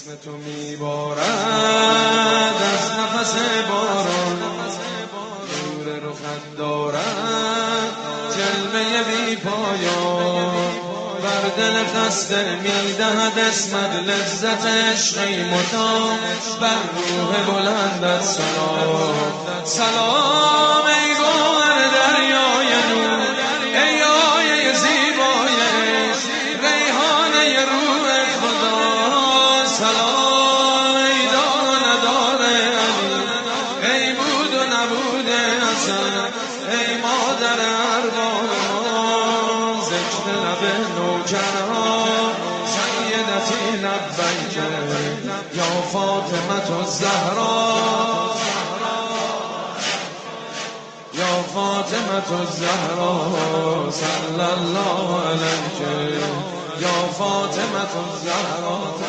اسم تو میبارد از نفس باران، نور رخت دارد جلوه بی پایان، بر دل خسته میدهد اسمت لذت عشقی مدام، بر روح بلندت سلام. سلام ای گوهر دریای نور، ای آیه زیبای عشق، ریحانه روح خدا. سلام ای دار و ندار علی، ای بود و نبود حسن، ای مادر ارباب ما. ذکر لب نوجوان سیدتی لبیک یا فاطمة الزهرا، یا فاطمة الزهرا صلی الله علیک، یا فاطمة الزهرا.